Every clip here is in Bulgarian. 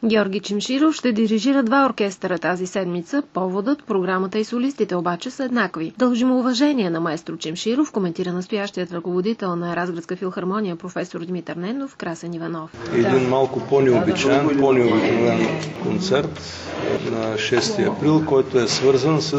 Георги Чимширов ще дирижира 2 оркестъра тази седмица. Поводът, програмата и солистите обаче са еднакви. Дължимо уважение на маестро Чимширов, коментира настоящият ръководител на Разградска филхармония професор Димитър Ненов, Красен Иванов. Един малко по-необичаен, по-необикновен концерт на 6 април, който е свързан с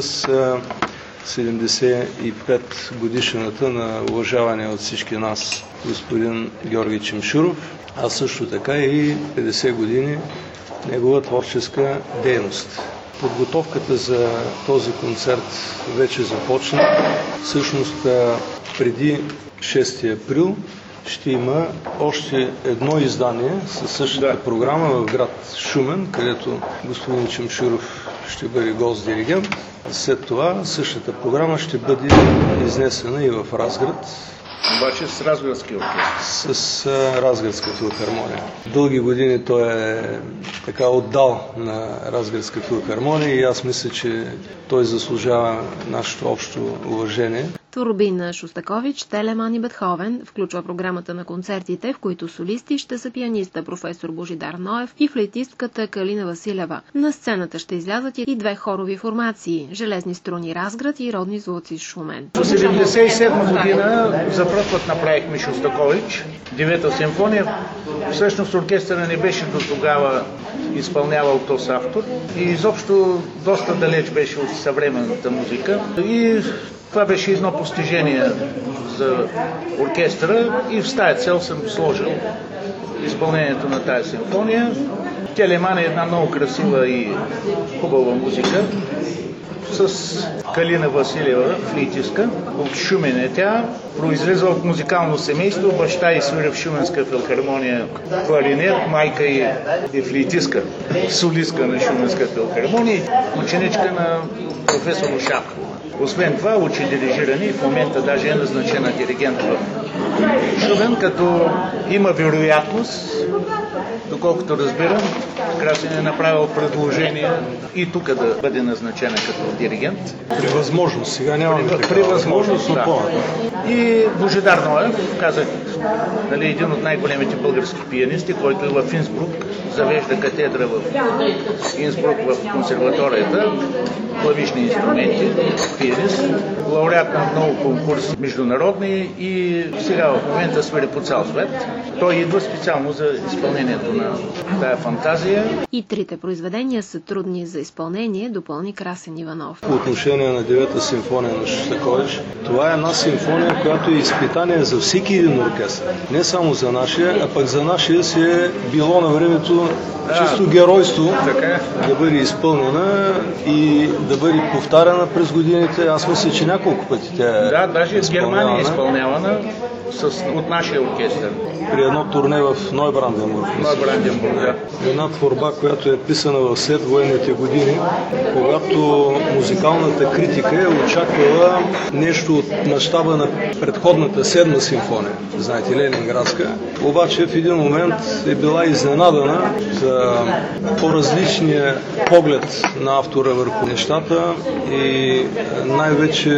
75 годишната на уважаване от всички нас господин Георги Чимширов, а също така и 50 години негова творческа дейност. Подготовката за този концерт вече започна. Всъщност преди 6 април ще има още едно издание със същата програма в град Шумен, където господин Чимширов ще бъде гост-диригент. След това същата програма ще бъде изнесена и в Разград. Обаче с Разградски оркестър. С Разградска филхармония. Дълги години той е така отдал на Разградска филхармония и аз мисля, че той заслужава нашето общо уважение. Турбин Шостакович, Телеман и Бетховен включва програмата на концертите, в които солисти ще са пианиста професор Божидар Ноев и флейтистката Калина Василева. На сцената ще излязат и 2 хорови формации – Железни струни Разград и Родни звуци Шумен. В 1977 година за пръв път направихме Шостакович, 9-та симфония. Всъщност оркестъра не беше до тогава изпълнявал този автор и изобщо доста далеч беше от съвременната музика. И това беше едно постижение за оркестъра и в тая цел съм сложил изпълнението на тази симфония. Телеман е една много красива и хубава музика с Калина Василева, флейтистка. От Шумен е тя. Произлиза от музикално семейство. Баща и свиря в Шуменска филхармония кларинет, майка е флейтистка, солистка на Шуменска филхармония, ученичка на професор Ушакова. Освен това, учи дирижиране и в момента даже е назначена диригент в Шумен, като има вероятност, доколкото разбирам, Красен е направил предложение и тук да бъде назначена като диригент. При възможност, сега нямаме при възможност, да. И Божидар Ноев, казах, един от най-големите български пианисти, който е в Инсбрук, завежда катедра в Инсбрук в консерваторията, клавишни инструменти, пианист, лауреат на много конкурси международни и сега в момента свири по цял свет. Той идва специално за изпълнението на тая фантазия. И 3 произведения са трудни за изпълнение, допълни Красен Иванов. По отношение на 9-та симфония на Шостакович, това е една симфония, която е изпитание за всеки един оркестър. Не само за нашия, а пък за нашия си е било на времето чисто геройство да бъде изпълнена и да бъде повтаряна през годините. Аз мисля, че няколко пъти тя е даже в Германия е изпълнявана от нашия оркестър. При едно турне в Нойбранденбург. Една творба, която е писана в след военните години, когато музикалната критика е очаквала нещо от мащаба на предходната 7-та симфония, знаете, Ленинградска. Обаче в един момент е била изненадана за по-различния поглед на автора върху нещата и най-вече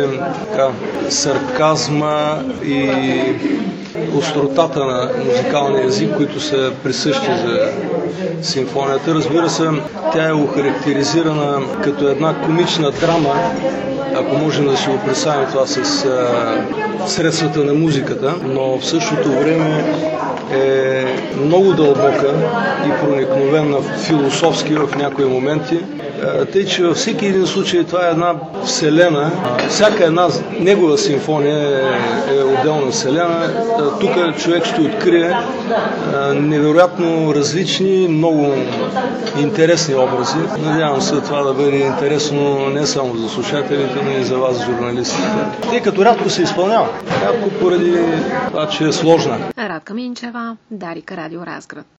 сарказма и остротата на музикалния език, които са присъщи за симфонията. Разбира се, тя е охарактеризирана като една комична драма, ако можем да си го представим това с средствата на музиката, но в същото време е много дълбока и проникновена философски в някои моменти. Тъй, че във всеки един случай това е една вселена. Всяка една негова симфония е отделна вселена. Тук човек ще открие невероятно различни, много интересни образи. Надявам се това да бъде интересно не само за слушателите, но и за вас, журналистите. Тъй като рядко се изпълнява. Рядко поради това, че е сложна. Радка Минчева, Дарик, Радио Разград.